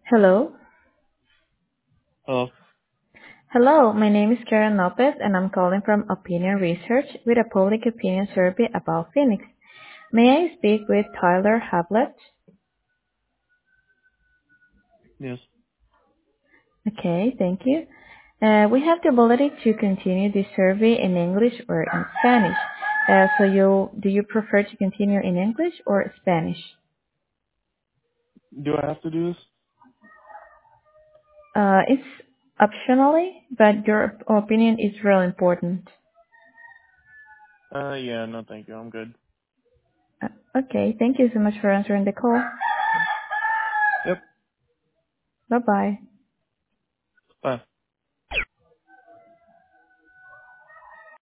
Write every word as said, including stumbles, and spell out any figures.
Hello. Hello. Hello, my name is Karen Lopez and I'm calling from Opinion Research with a public opinion survey about Phoenix. May I speak with Tyler Havlet? Yes. Okay, thank you. Uh, we have the ability to continue the survey in English or in Spanish. Uh, so you, do you prefer to continue in English or Spanish? Do I have to do this? Uh, it's optionally, but your opinion is really important. Uh, yeah, no, thank you. I'm good. Uh, okay, thank you so much for answering the call. Yep. Bye-bye. Bye.